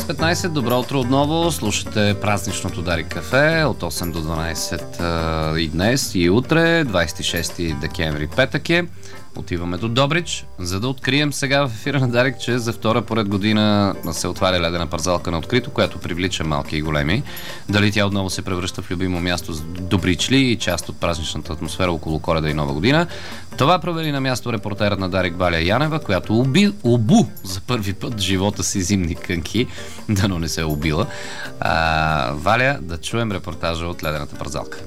12:15, добро утро отново. Слушате празничното Дарик кафе от 8 до 12 и днес и утре, 26 декември, петък е. Отиваме до Добрич, за да открием сега в ефира на Дарик, че за втора поред година се отваря ледена парзалка на открито, която привлича малки и големи. Дали тя отново се превръща в любимо място с Добричли и част от празничната атмосфера около Коледа и Нова година. Това провери на място репортерът на Дарик Валя Янева, която обу за първи път в живота си зимни кънки, дано не се е убила. Валя, да чуем репортажа от ледената парзалка.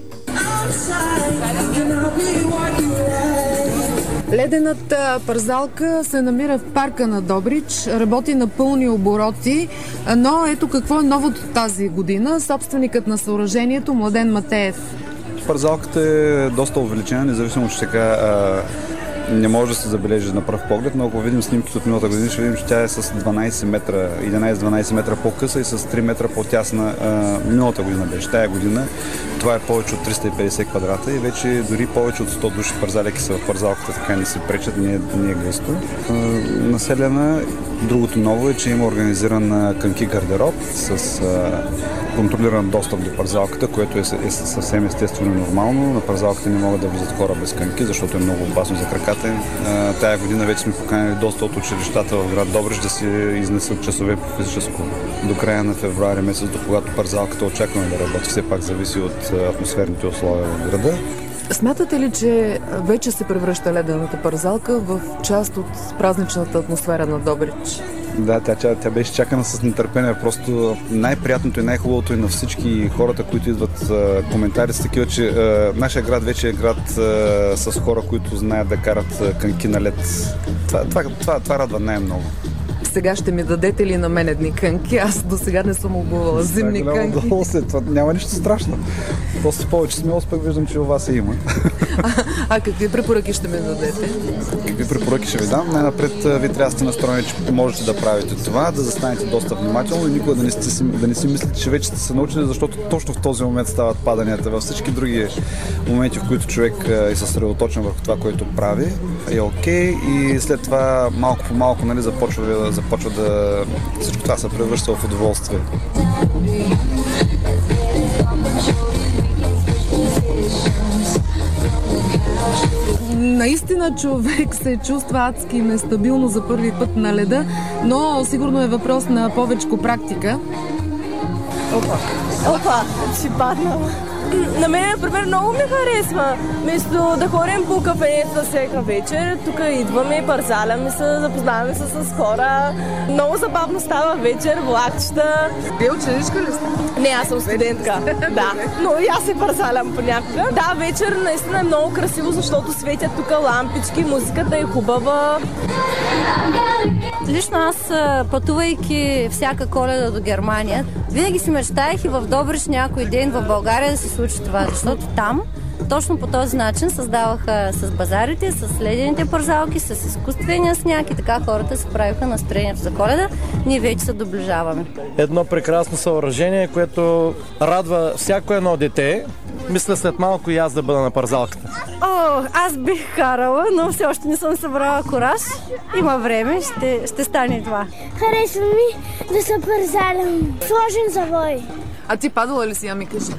Ледената парзалка се намира в парка на Добрич, работи на пълни обороти, но ето какво е новото тази година. Собственикът на съоръжението Младен Матеев. Парзалката е доста увеличена, независимо, че така не може да се забележи на пръв поглед, но ако видим снимките от миналата година, ще видим, че тя е с 12 метра, 11-12 метра по-къса и с 3 метра по-тясна. Миналата година беше. Тая година това е повече от 350 квадрата и вече дори повече от 100 души парзаляки са в парзалката, така не се пречат, не е гъсто. Населена. Другото ново е, че има организиран кънки гардероб с контролиран достъп до парзалката, което е съвсем естествено и нормално. На парзалката не могат да влизат хора без кънки, защото е много опасно за краката. Тая година вече сме поканили доста от училищата в град Добрич да си изнесат часове по физическо. До края на февруари месец, до когато парзалката очакваме да работи, все пак зависи от атмосферните условия в града. Смятате ли, че вече се превръща ледената парзалка в част от празничната атмосфера на Добрич? Да, тя беше чакана с нетърпение. Просто най-приятното и най-хубавото и на всички хората, които идват коментари са такива, че нашия град вече е град с хора, които знаят да карат кънки на лед. Това радва най-много. Сега ще ми дадете ли на мен едни кънки? Аз до сега не съм обувала зимни кънки. Това няма нищо страшно. Просто повече смелост, пък виждам, че у вас има. А какви препоръки ще ми дадете? Какви препоръки ще ви дам? Най-напред ви трябва да сте настроени, че можете да правите това, да застанете доста внимателно и никога да не си мислите, че вече сте се научили, защото точно в този момент стават паданията. Във всички други моменти, в които човек е съсредоточен върху това, което прави, е окей, и след това малко по малко, нали, започва да всичко това се превръща в удоволствие. Наистина човек се чувства адски нестабилно за първи път на леда, но сигурно е въпрос на повечко практика. Опа, си паднала. На мен, например, много ми харесва. Вместо да ходим по кафенета всяка вечер, тук идваме, парзаляме се, запознаваме се с хора. Много забавно става вечер, влакчета. Вие ученичка ли сте? Не, аз съм студентка. Да, но и аз се парзалям понякога. Да, вечер наистина е много красиво, защото светят тук лампички, музиката е хубава. Лично аз, пътувайки всяка Коледа до Германия, винаги си мечтаех и в Добрич някой ден в България да се случи това, защото там точно по този начин създаваха с базарите, с ледените парзалки, с изкуствения сняг и така хората се правиха настроението за Коледа. Ние вече се доближаваме. Едно прекрасно съоръжение, което радва всяко едно дете. Мисля след малко и аз да бъда на парзалката. Аз бих карала, но все още не съм събрала кураж. Има време, ще стане това. Харесва ми да се парзалям. Сложен завой. А ти падала ли си, я ми кажи?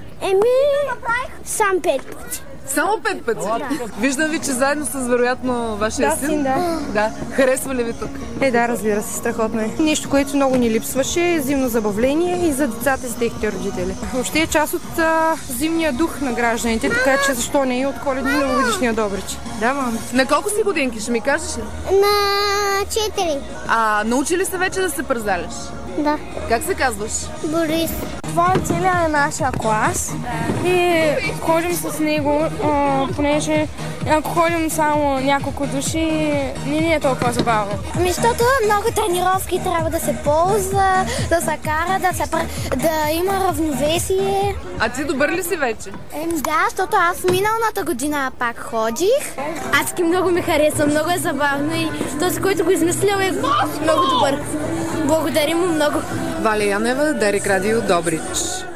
Сам 5 пъти. Само 5 пъти? Да. Виждам ви, че заедно с вероятно вашия син. Да. Харесва ли ви тук? Да, разбира се, страхотно е. Нещо, което много ни липсваше, зимно забавление и за децата с техните родители. Въобще е част от зимния дух на гражданите, така че защо не и от Коледни и Новогодишния Добрич. Да, мам. На колко си годинки, ще ми кажеш ли? На 4. Научили се вече да се парзаляш? Да. Как се казваш? Борис. Това е целият нашия клас и ходим с него, понеже ако ходим само няколко души, не е толкова забавно. Защото много тренировки трябва да се ползва, да се кара, да има равновесие. А ти добър ли си вече? Да, защото аз миналата година пак ходих. Адски много ми хареса, много е забавно и този, който го измислил, е много добър. Благодарим му много. Валя Янева, Дарик Радио, Добрич.